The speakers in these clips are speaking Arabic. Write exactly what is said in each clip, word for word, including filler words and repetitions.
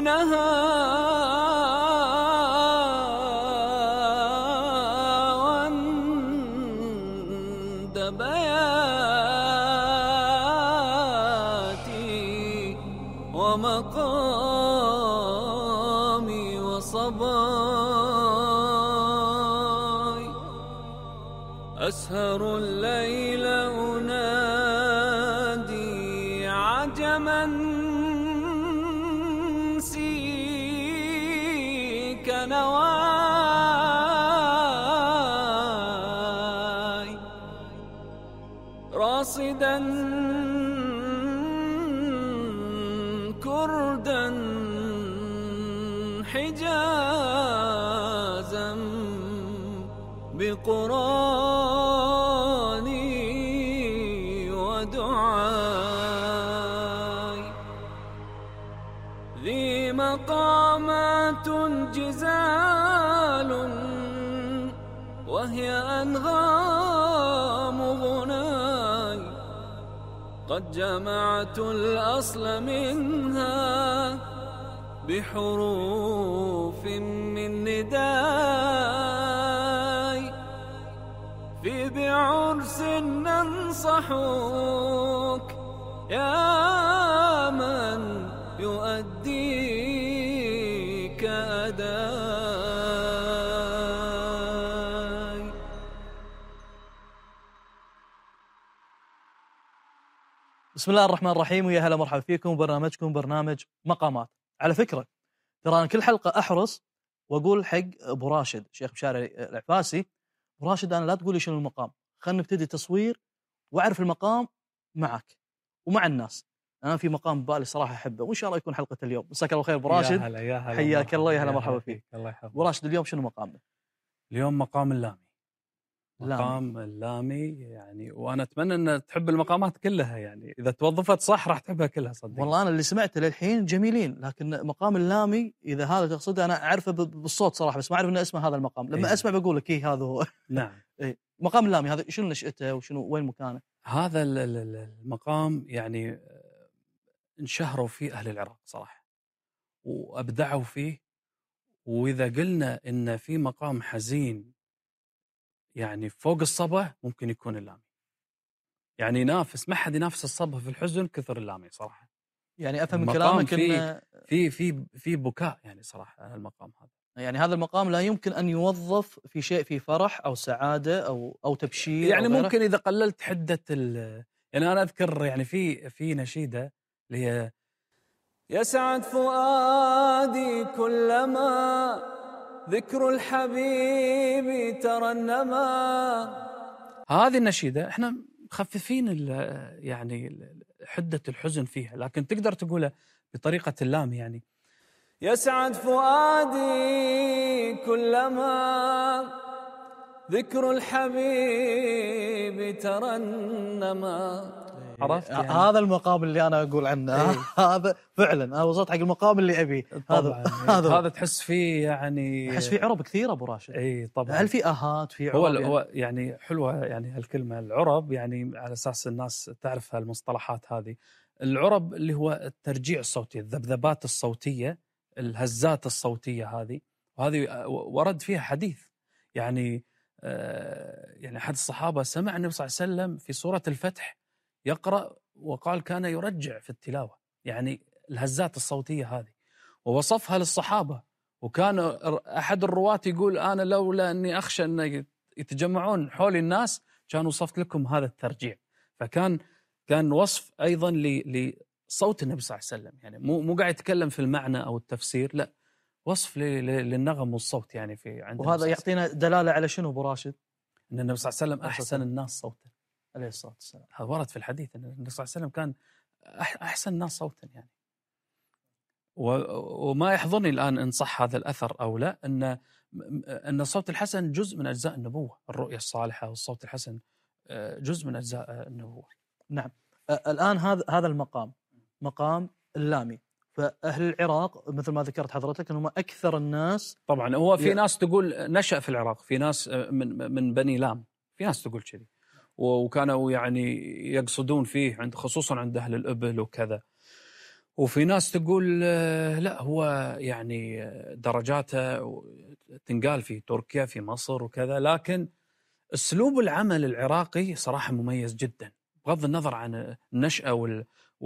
حينها وند بياتي ومقامي وصباي، أسهر الليل أنادي عجما سيك نواي، راصدا كردا حجازا بقراني ودعاي، ذي مقامات جزال وهي أنغام غناي، قد جمعت الأصل منها بحروف من نداي، في بعرس ننصحوك يا من يؤديك أداي. بسم الله الرحمن الرحيم، ويا هلا مرحبا فيكم برنامجكم برنامج مقامات. على فكرة ترى أنا كل حلقة أحرص وأقول حق أبو راشد شيخ مشاري العفاسي، أبو راشد أنا لا تقولي شنو المقام، خلنا نبتدي تصوير وأعرف المقام معك ومع الناس. أنا في مقام ببالي صراحة أحبه وإن شاء الله يكون حلقة اليوم. مساك الله خير أبو راشد. يا هلا يا هلا، حياك الله، يا هلا مرحبا فيك. الله يحفظك. أبو راشد اليوم شنو مقامنا؟ اليوم مقام اللامي. اللامي. مقام اللامي يعني، وأنا أتمنى أن تحب المقامات كلها، يعني إذا توظفت صح راح تحبها كلها صدق. والله أنا اللي سمعته للحين جميلين، لكن مقام اللامي إذا هذا تقصده أنا أعرفه بالصوت صراحة، بس ما أعرف إن اسمه هذا المقام. لما إيه. أسمع بقول لك إيه هذا هو. نعم. إيه. مقام اللامي هذا شنو نشأته وشنو وين مكانه؟ هذا المقام يعني انشهروا فيه أهل العراق صراحة وأبدعوا فيه، وإذا قلنا إن في مقام حزين يعني فوق الصبا ممكن يكون اللامي، يعني ينافس، ما حد ينافس الصبا في الحزن كثر اللامي صراحة. يعني أفهم من كلامك إن في في في بكاء يعني صراحة على المقام هذا. يعني هذا المقام لا يمكن أن يوظف في شيء في فرح أو سعادة أو أو تبشير يعني أو ممكن إذا قللت حدة ال يعني أنا أذكر يعني في في نشيدة اللي هي يسعد فؤادي كلما ذكر الحبيب ترنما. هذه النشيدة احنا مخففين يعني حدة الحزن فيها، لكن تقدر تقولها بطريقة اللام يعني يسعد فؤادي كلما ذكر الحبيب ترنما. عرفت يعني هذا المقام اللي أنا أقول عنه. إيه؟ هذا فعلا أنا وصلت حق المقام اللي أبيه. هذا هذا هذا تحس فيه يعني تحس فيه عرب كثير أبو راشد. اي طبعا. هل في آهات في عرب؟ هو يعني؟ هو يعني حلوة يعني هالكلمة العرب، يعني على أساس الناس تعرف هالمصطلحات هذه. العرب اللي هو الترجيع الصوتي، الذبذبات الصوتية، الهزات الصوتية هذه، وهذه ورد فيها حديث يعني آه يعني أحد الصحابة سمع النبي صلى الله عليه وسلم في سورة الفتح يقرأ وقال كان يرجع في التلاوة، يعني الهزات الصوتية هذه، ووصفها للصحابة. وكان أحد الرواة يقول أنا لولا أني أخشى أن يتجمعون حول الناس كان وصفت لكم هذا الترجيع. فكان كان وصف أيضا لصوت النبي صلى الله عليه وسلم، يعني مو مو قاعد يتكلم في المعنى أو التفسير، لا وصف للنغم والصوت يعني في عند. وهذا يعطينا دلالة على شنو أبو راشد؟ أن النبي صلى الله عليه وسلم أحسن الناس صوتا عليه الصلاة والسلام. هذا ورد في الحديث أن النبي صلى الله عليه وسلم كان أحسن الناس صوتا يعني. وما يحضرني الآن إن صح هذا الأثر أو لا، أن أن الصوت الحسن جزء من أجزاء النبوة، الرؤية الصالحة والصوت الحسن جزء من أجزاء النبوة. نعم. الآن هذا هذا المقام مقام اللامي، فأهل العراق مثل ما ذكرت حضرتك أنهم أكثر الناس. طبعا هو في ي... ناس تقول نشأ في العراق، في ناس من من بني لام، في ناس تقول كذي، وكانوا يعني يقصدون فيه عند خصوصا عند أهل الإبل وكذا. وفي ناس تقول آه، لا هو يعني آه، درجاته تنقال في تركيا في مصر وكذا، لكن اسلوب العمل العراقي صراحه مميز جدا بغض النظر عن النشأة وال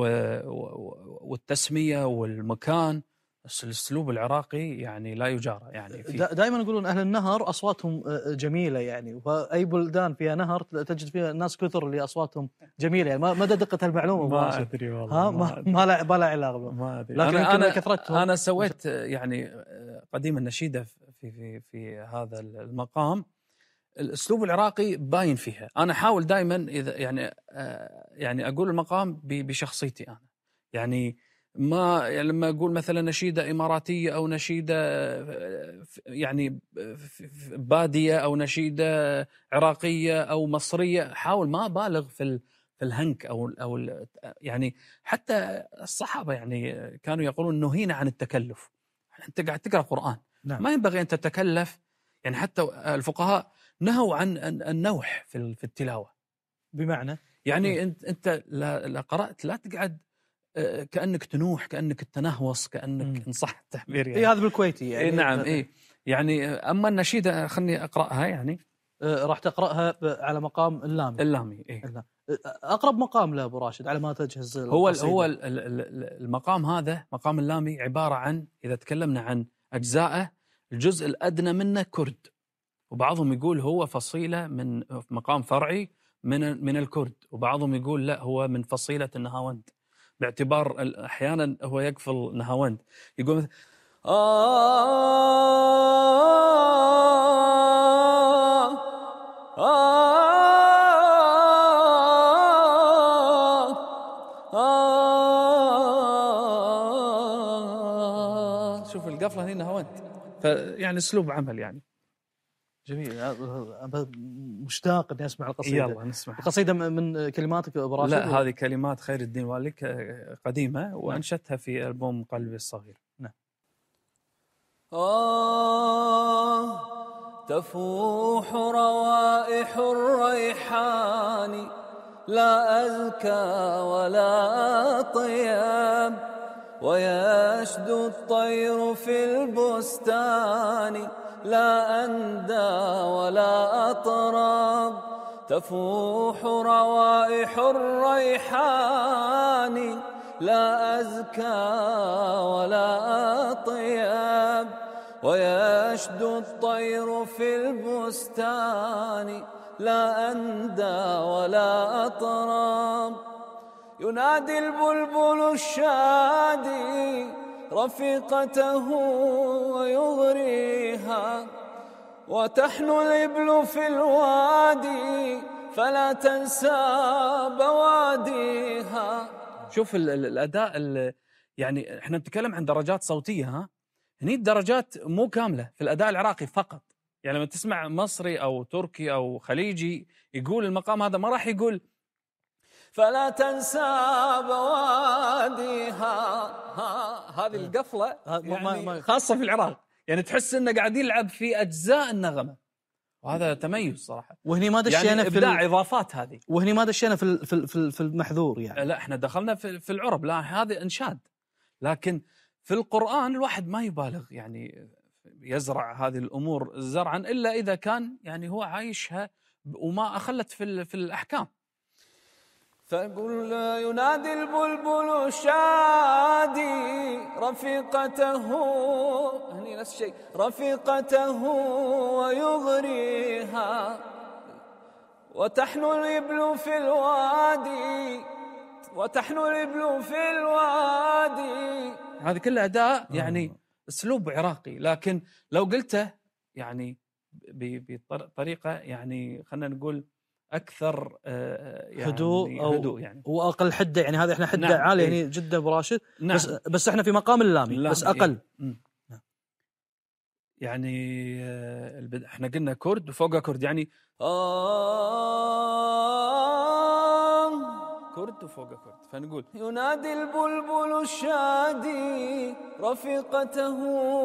والتسمية والمكان، بس الاسلوب العراقي يعني لا يجارى يعني. دائما يقولون اهل النهر اصواتهم جميله يعني، واي بلدان فيها نهر تجد فيها ناس كثر اللي اصواتهم جميله يعني. مدى دقه المعلومه ما ادري والله، ها ما ما لا ما لا علاقه، ما ادري. لكن انا انا كثرتهم. انا سويت يعني قديم النشيده في في في هذا المقام. الاسلوب العراقي باين فيها. انا احاول دائما اذا يعني يعني اقول المقام بشخصيتي انا، يعني ما يعني لما اقول مثلا نشيده اماراتيه او نشيده يعني باديه او نشيده عراقيه او مصريه، احاول ما ابالغ في في الهنك او او يعني. حتى الصحابه يعني كانوا يقولون نهينا عن التكلف. انت قاعد تقرا قران، نعم. ما ينبغي ان تتكلف يعني. حتى الفقهاء نهوا عن النوح في في التلاوه. بمعنى يعني انت انت لا قرات لا تقعد كأنك تنوح، كأنك تنهوص، كأنك إن صح التعبير يعني. إيه هذا بالكويتي يعني. إيه نعم إيه يعني. أما النشيدة خلني أقرأها يعني. آه راح تقرأها على مقام اللامي. اللامي إيه. اللامي. أقرب مقام له أبو راشد على ما تجهز هو القصيدة. هو المقام هذا مقام اللامي عبارة عن، إذا تكلمنا عن أجزائه، الجزء الأدنى منه كرد، وبعضهم يقول هو فصيلة من مقام فرعي من من الكرد، وبعضهم يقول لا هو من فصيلة النهاوند، باعتبار أحيانا هو يقفل نهاوند. يقول مثل آه آه آه. شوف القفلة هنا نهاوند، فيعني أسلوب عمل يعني جميل. مشتاق اني اسمع القصيده. يلا نسمع. القصيده من كلماتك ابو راشد؟ لا هذه كلمات خير الدين والك قديمه، وانشدتها في ألبوم قلبي الصغير. نعم. آه تفوح روائح الريحان، لا أزكى ولا طياب، ويشدو الطير في البستان، لا أندى ولا أطراب. تفوح روائح الريحان، لا أزكى ولا أطيب، ويشدو الطير في البستان، لا أندى ولا أطراب. ينادي البلبل الشادي رفيقته ويغريها، وتحنو الإبل في الوادي فلا تنسى بواديها. شوف الأداء، يعني احنا نتكلم عن درجات صوتية، ها هني الدرجات مو كاملة في الأداء العراقي فقط. يعني لما تسمع مصري أو تركي أو خليجي يقول المقام هذا، ما راح يقول فلا تنسى بواديها. هذه القفلة يعني خاصة في العراق، يعني تحس إنه قاعد يلعب في أجزاء النغمة، وهذا تميز صراحة. وهني ما دشينا يعني في إبداع إضافات هذه. وهني ما دشينا في في في المحذور يعني. لا احنا دخلنا في في العرب، لا هذا إنشاد. لكن في القرآن الواحد ما يبالغ يعني يزرع هذه الأمور زرعا، إلا إذا كان يعني هو عايشها وما أخلت في في الأحكام. فقل ينادي البلبل الشادي رفيقته، هني نفس الشيء، رفيقته ويغريها، وتحنو الإبل في الوادي، وتحنو الإبل في الوادي. هذه كلها أداء يعني أسلوب عراقي، لكن لو قلته يعني بطريقة يعني خلنا نقول أكثر يعني هدوء أو هدوء يعني، وأقل حدة يعني. هذه إحنا حدة نعم عالية هني جدا أبو راشد. نعم. بس بس إحنا في مقام اللامي, اللامي بس أقل. إيه؟ يعني إحنا قلنا كرد وفوقها كرد، يعني آه كرد وفوقها كرد. فنقول ينادي البلبل الشادي رفيقته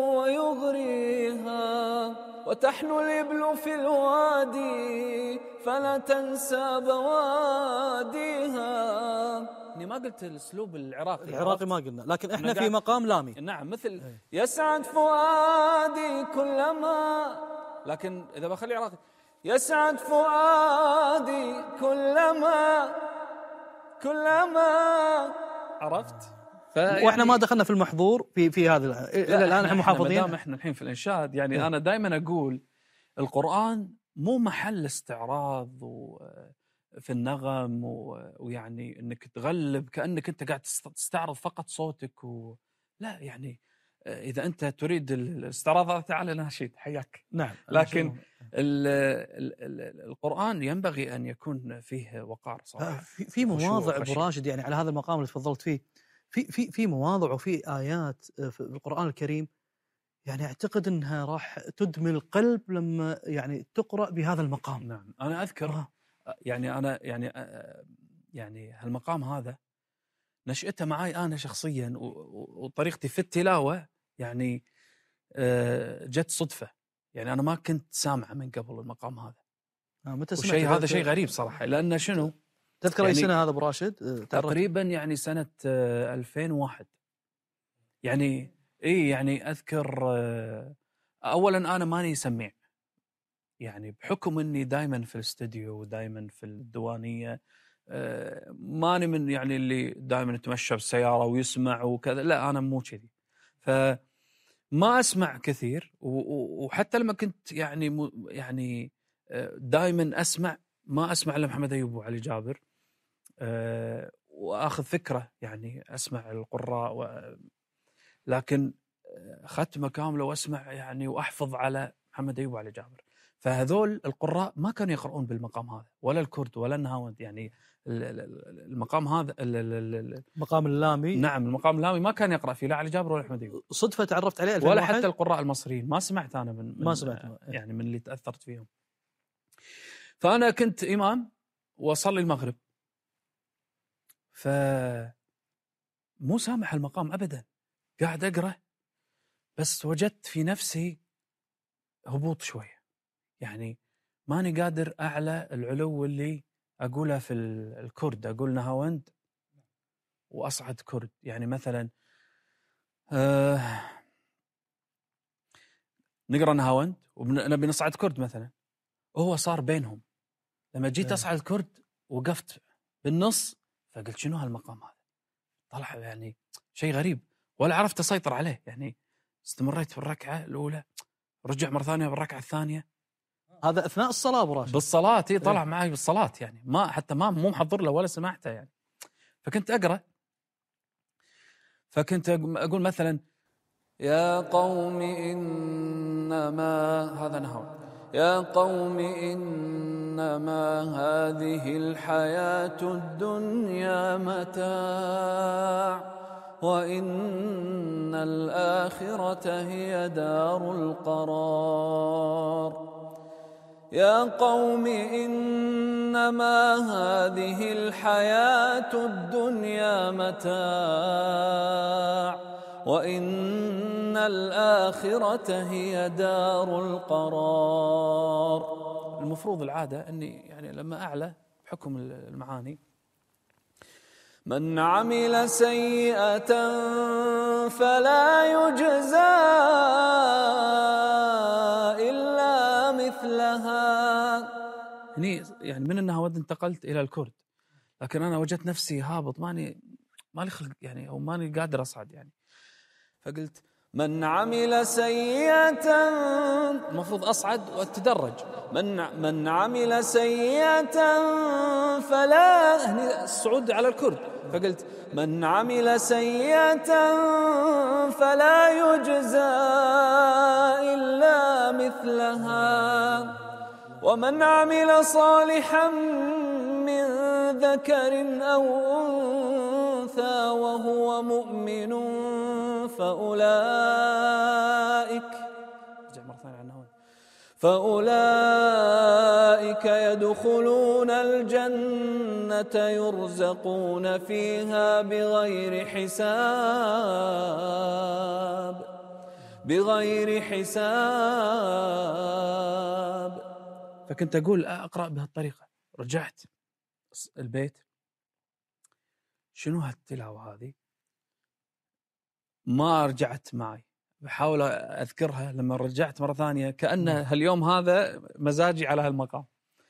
ويغريها، وتحنو الإبل في الوادي فلا تنسى بواديها. اني ما قلت الاسلوب العراقي. العراقي ما قلنا، لكن احنا قاعد- في مقام لامي. نعم مثل يسعد فؤادي كلما، لكن اذا بخلي عراقي يسعد فؤادي كلما كلما. عرفت. واحنا ما دخلنا في المحظور في في هذا الى الان، احنا محافظين. ما دام احنا الحين في الانشاد يعني إيه. انا دائما اقول القرآن مو محل استعراض وفي النغم ويعني انك تغلب كأنك انت قاعد تستعرض فقط صوتك و... لا يعني اذا انت تريد الاستعراض تعال ناشد حياك. نعم. لكن ال ال ال القرآن ينبغي ان يكون فيه وقار صراحة. في, في مواضع ابو راشد يعني على هذا المقام اللي تفضلت فيه، في في في مواضع وفي ايات في القرآن الكريم يعني اعتقد انها راح تدمي القلب لما يعني تقرأ بهذا المقام. نعم انا اذكر آه. يعني انا يعني يعني هالمقام هذا نشأته معي انا شخصيا وطريقتي في التلاوة يعني جت صدفة، يعني انا ما كنت سامعه من قبل المقام هذا. آه متى سمعت؟ شيء هذا شيء غريب صراحة، لأن شنو تذكر يعني اي سنة هذا ابو راشد؟ تقريبا يعني سنة ألفين وواحد يعني. اي يعني اذكر اولا انا ماني سميع، يعني بحكم اني دائما في الاستديو ودائما في الديوانيه ماني من يعني اللي دائما يتمشى بالسياره ويسمع وكذا، لا انا مو كذي، فما اسمع كثير. وحتى لما كنت يعني يعني دائما اسمع ما اسمع الا محمد ايوب وعلي جابر، واخذ فكره يعني اسمع القراء و... لكن ختمة كاملة واسمع يعني واحفظ على محمد ايوب وعلي جابر. فهذول القراء ما كانوا يقرؤون بالمقام هذا، ولا الكرد ولا النهاوند، يعني المقام هذا المقام اللامي. نعم المقام اللامي ما كان يقرأ فيه لا علي جابر ولا محمد ايوب. صدفة تعرفت عليه ألفين وواحد؟ ولا حتى القراء المصريين ما سمعت انا من, من ما سمعت يعني من اللي تأثرت فيهم. فانا كنت امام واصلي المغرب، ف مو سامع المقام ابدا، قاعد اقرأ بس وجدت في نفسي هبوط شوية، يعني ماني قادر أعلى العلو اللي أقولها في الكرد، أقول نهاوند وأصعد كرد. يعني مثلا آه نقرأ نهاوند ونبي نصعد كرد مثلا، وهو صار بينهم. لما جيت أصعد كرد وقفت بالنص، فقلت شنو هالمقام هذا؟ طلع يعني شيء غريب ولا عرفت أسيطر عليه. يعني استمريت في الركعة الأولى، رجع مرة ثانية بالركعة الثانية. هذا أثناء الصلاة أبو راشد؟ بالصلاة إيه، طلع معي بالصلاة يعني، ما حتى ما مو محضر له ولا سمعته يعني. فكنت أقرأ، فكنت أقول مثلا يا قوم إنما، هذا نهار، يا قوم إنما هذه الحياة الدنيا متاع وإن الآخرة هي دار القرار. يا قوم إنما هذه الحياة الدنيا متاع وإن الآخرة هي دار القرار. المفروض العادة أني يعني لما أعلى بحكم المعاني، من عمل سيئة فلا يجزى إلا مثلها. هني يعني من النهاوند انتقلت إلى الكرد، لكن أنا وجدت نفسي هابط، ماني مالي خلق يعني، أو ماني قادر أصعد يعني. فقلت من عمل سيئة، المفروض أصعد وأتدرج. من من عمل سيئة فلا، هني الصعود على الكرد. فقلت من عمل سيئة فلا يجزى إلا مثلها ومن عمل صالحا من ذكر أو أنثى وهو مؤمن فأولئك فأولئك يدخلون الجنة يرزقون فيها بغير حساب بغير حساب. فكنت أقول أقرأ بهالطريقة. رجعت البيت، شنو هالتلاوة هذه؟ ما رجعت معي، بحاول أذكرها. لما رجعت مرة ثانية كأن هاليوم هذا مزاجي على هالمقام.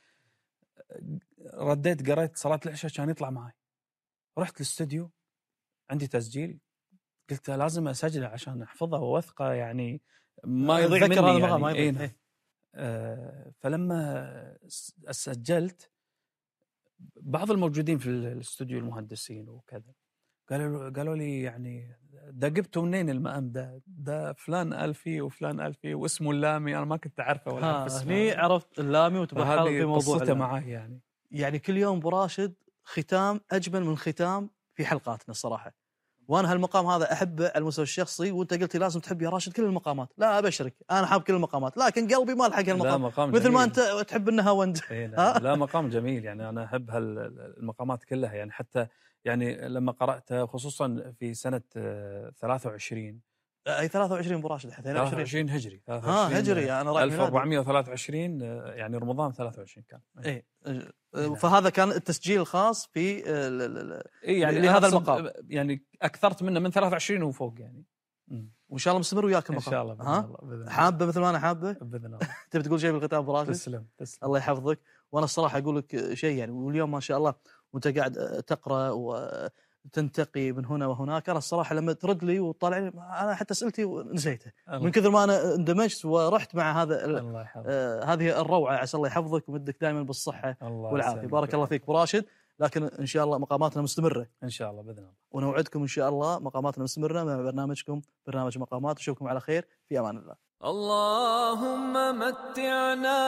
رديت قريت صلاة العشاء كان يطلع معي. رحت الاستوديو، عندي تسجيل، قلت لازم أسجله عشان أحفظه وأوثقه، يعني ما يضيع مني هذا يعني. المقام ما يضيع. إيه. إيه. آه فلما سجلت، بعض الموجودين في الاستوديو المهندسين وكذا قالوا قالوا لي يعني ده جبته منين المقام ده؟ ده فلان قال فيه وفلان قال فيه واسمه اللامي، انا ما كنت اعرفه ولا اعرف اسمه. هني عرفت اللامي وتبحر في موضوع قصته معي يعني. يعني كل يوم أبو راشد ختام اجمل من ختام في حلقاتنا الصراحه. وانا هالمقام هذا احبه على المستوى الشخصي، وانت قلت لي لازم تحب يا راشد كل المقامات. لا ابشرك، انا حاب كل المقامات، لكن قلبي ما لحق هالمقام. مقام مثل جميل. ما انت تحب النهاوند. إيه لا, لا مقام جميل يعني. انا احب هالمقامات كلها يعني. حتى يعني لما قرأت خصوصا في سنة ثلاثة وعشرين اي ثلاثة وعشرين ابو راشد، ثلاثة وعشرين هجري ها هجري انا رايح ألف وأربعمائة وثلاثة وعشرين يعني رمضان ثلاثة وعشرين كان. اي فهذا كان التسجيل الخاص في إيه يعني لهذا المقام، يعني اكثرت منه من ثلاثة وعشرين وفوق يعني. وان شاء الله مستمر وياك المقام ان شاء الله بإذن ها الله. حابه مثل ما انا حابه باذن الله. تبي تقول شيء بالختام ابو راشد؟ تسلم تسلم الله يحفظك. وانا الصراحه اقول لك شيء يعني، واليوم ما شاء الله وانت قاعد تقرا وتنتقي من هنا وهناك، انا الصراحه لما ترد لي وتطالع لي انا حتى اسئلتي ونسيتها من كثر ما انا اندمجت ورحت مع هذا آه هذه الروعه. عسى الله يحفظك ويمدك دائما بالصحه والعافيه. بارك الله فيك ابو راشد. لكن ان شاء الله مقاماتنا مستمره ان شاء الله باذن الله، ونوعدكم ان شاء الله مقاماتنا مستمره مع برنامجكم برنامج مقامات. اشوفكم على خير، في امان الله. اللهم متعنا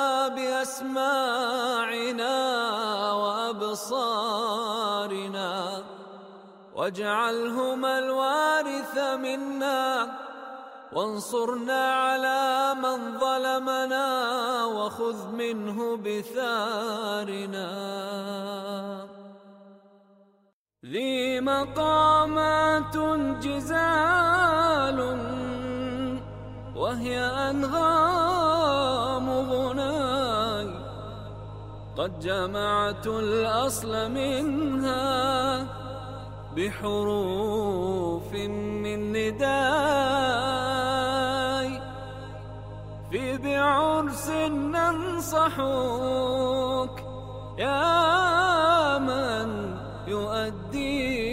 بأسماعنا وأبصارنا واجعلهما الوارث منا، وانصرنا على من ظلمنا وخذ منه بثارنا. ذي مقامات جزال وهي أنغام غناي، قد جمعت الأصل منها بحروف من نداي. في بعرس ننصحك يا من يؤدي